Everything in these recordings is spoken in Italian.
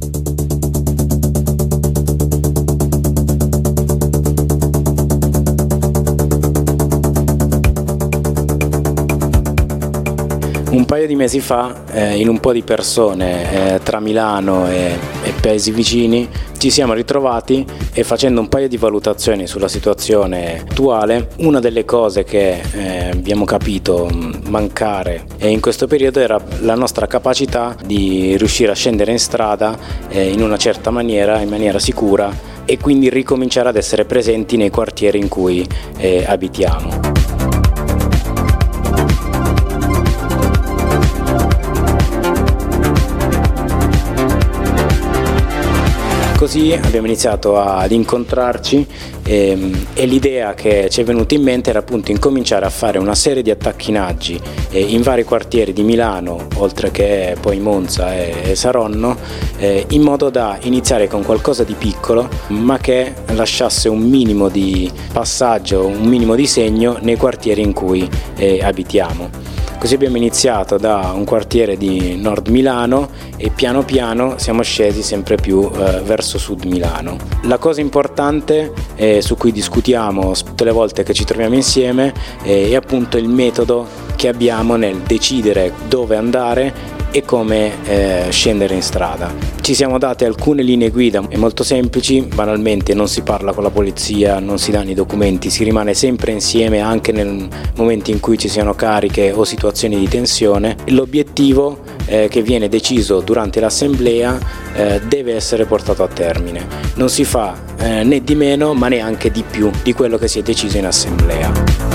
Un paio di mesi fa, in un po' di persone tra Milano e paesi vicini, ci siamo ritrovati e facendo un paio di valutazioni sulla situazione attuale, una delle cose che abbiamo capito mancare in questo periodo era la nostra capacità di riuscire a scendere in strada in una certa maniera, in maniera sicura, e quindi ricominciare ad essere presenti nei quartieri in cui abitiamo. Così abbiamo iniziato ad incontrarci e l'idea che ci è venuta in mente era appunto incominciare a fare una serie di attacchinaggi in vari quartieri di Milano, oltre che poi Monza e Saronno, in modo da iniziare con qualcosa di piccolo ma che lasciasse un minimo di passaggio, un minimo di segno nei quartieri in cui abitiamo. Così abbiamo iniziato da un quartiere di Nord Milano e piano piano siamo scesi sempre più verso Sud Milano. La cosa importante su cui discutiamo tutte le volte che ci troviamo insieme è appunto il metodo che abbiamo nel decidere dove andare e come scendere in strada. Ci siamo date alcune linee guida molto semplici, banalmente non si parla con la polizia, non si danno i documenti, si rimane sempre insieme anche nel momento in cui ci siano cariche o situazioni di tensione. L'obiettivo che viene deciso durante l'assemblea deve essere portato a termine. Non si fa né di meno ma neanche di più di quello che si è deciso in assemblea.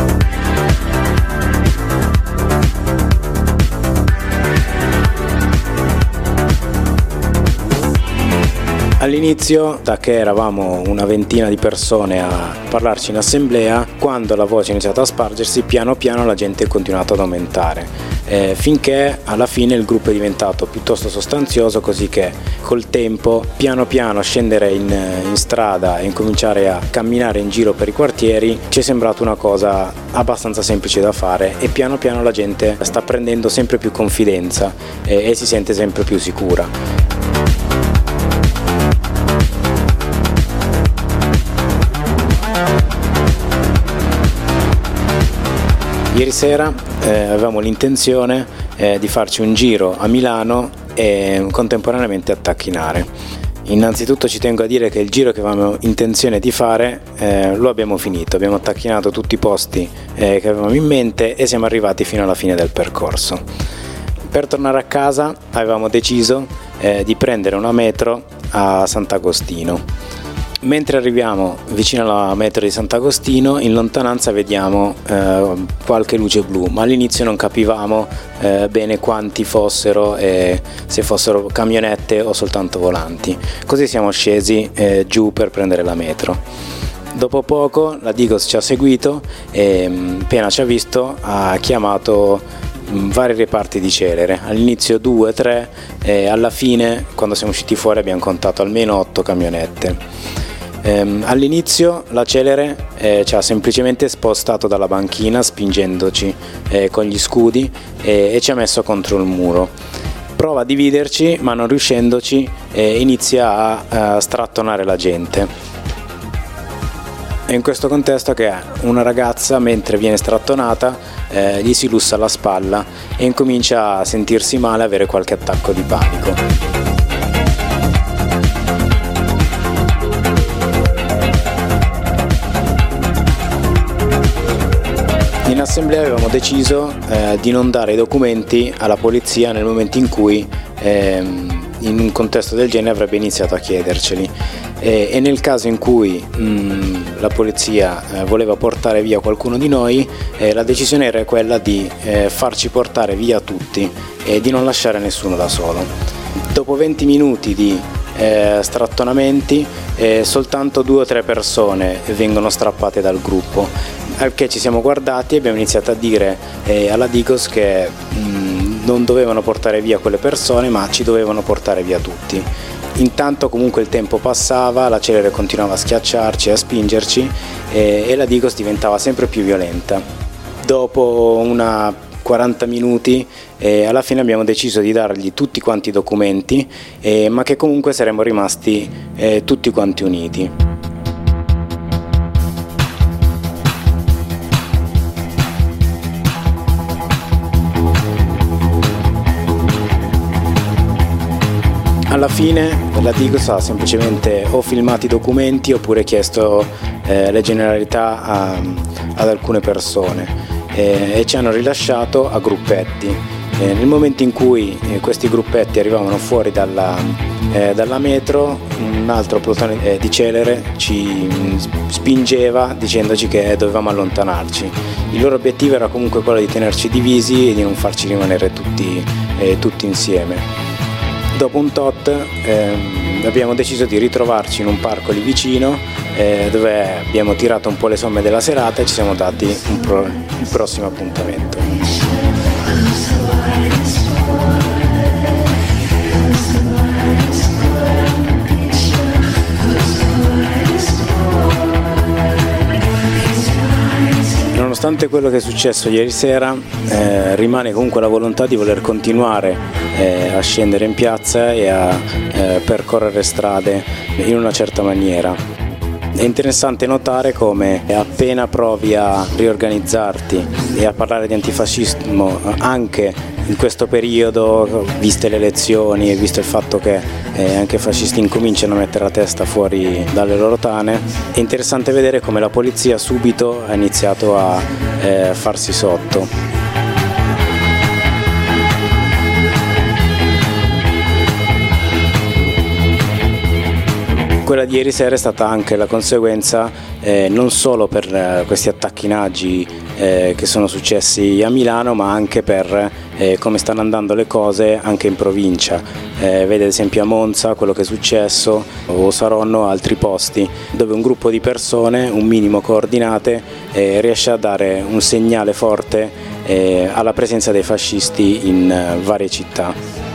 All'inizio, da che eravamo una ventina di persone a parlarci in assemblea, quando la voce è iniziata a spargersi, piano piano la gente è continuata ad aumentare, finché alla fine il gruppo è diventato piuttosto sostanzioso, così che col tempo, piano piano scendere in strada e incominciare a camminare in giro per i quartieri ci è sembrato una cosa abbastanza semplice da fare, e piano piano la gente sta prendendo sempre più confidenza e si sente sempre più sicura. Ieri sera avevamo l'intenzione di farci un giro a Milano e contemporaneamente attacchinare. Innanzitutto ci tengo a dire che il giro che avevamo intenzione di fare lo abbiamo finito, abbiamo attacchinato tutti i posti che avevamo in mente e siamo arrivati fino alla fine del percorso. Per tornare a casa avevamo deciso di prendere una metro a Sant'Agostino. Mentre arriviamo vicino alla metro di Sant'Agostino, in lontananza vediamo qualche luce blu, ma all'inizio non capivamo bene quanti fossero e se fossero camionette o soltanto volanti. Così siamo scesi giù per prendere la metro. Dopo poco la Digos ci ha seguito e appena ci ha visto ha chiamato vari reparti di Celere, all'inizio 2, 3 e alla fine, quando siamo usciti fuori, abbiamo contato almeno 8 camionette. All'inizio la Celere ci ha semplicemente spostato dalla banchina spingendoci con gli scudi e ci ha messo contro il muro. Prova a dividerci, ma non riuscendoci inizia a strattonare la gente. È in questo contesto che una ragazza, mentre viene strattonata, gli si lussa la spalla e incomincia a sentirsi male, avere qualche attacco di panico. In assemblea avevamo deciso di non dare i documenti alla polizia nel momento in cui in un contesto del genere avrebbe iniziato a chiederceli, e nel caso in cui la polizia voleva portare via qualcuno di noi, la decisione era quella di farci portare via tutti e di non lasciare nessuno da solo. Dopo 20 minuti di strattonamenti soltanto 2 o 3 persone vengono strappate dal gruppo, al che ci siamo guardati e abbiamo iniziato a dire alla Digos che non dovevano portare via quelle persone, ma ci dovevano portare via tutti. Intanto comunque il tempo passava, la Celere continuava a schiacciarci, a spingerci e la Digos diventava sempre più violenta. Dopo una 40 minuti e alla fine abbiamo deciso di dargli tutti quanti i documenti, ma che comunque saremmo rimasti tutti quanti uniti. Alla fine la Digos ha semplicemente o filmato i documenti oppure chiesto le generalità ad alcune persone e ci hanno rilasciato a gruppetti. Nel momento in cui questi gruppetti arrivavano fuori dalla metro, un altro plotone di Celere ci spingeva dicendoci che dovevamo allontanarci. Il loro obiettivo era comunque quello di tenerci divisi e di non farci rimanere tutti insieme. Dopo un tot abbiamo deciso di ritrovarci in un parco lì vicino dove abbiamo tirato un po' le somme della serata e ci siamo dati il prossimo appuntamento. Nonostante quello che è successo ieri sera, rimane comunque la volontà di voler continuare a scendere in piazza e a percorrere strade in una certa maniera. È interessante notare come appena provi a riorganizzarti e a parlare di antifascismo anche in questo periodo, viste le elezioni e visto il fatto che anche i fascisti incominciano a mettere la testa fuori dalle loro tane, è interessante vedere come la polizia subito ha iniziato a farsi sotto. Quella di ieri sera è stata anche la conseguenza non solo per questi attacchi che sono successi a Milano, ma anche per come stanno andando le cose anche in provincia. Vede ad esempio a Monza quello che è successo, o Saronno, altri posti, dove un gruppo di persone, un minimo coordinate, riesce a dare un segnale forte alla presenza dei fascisti in varie città.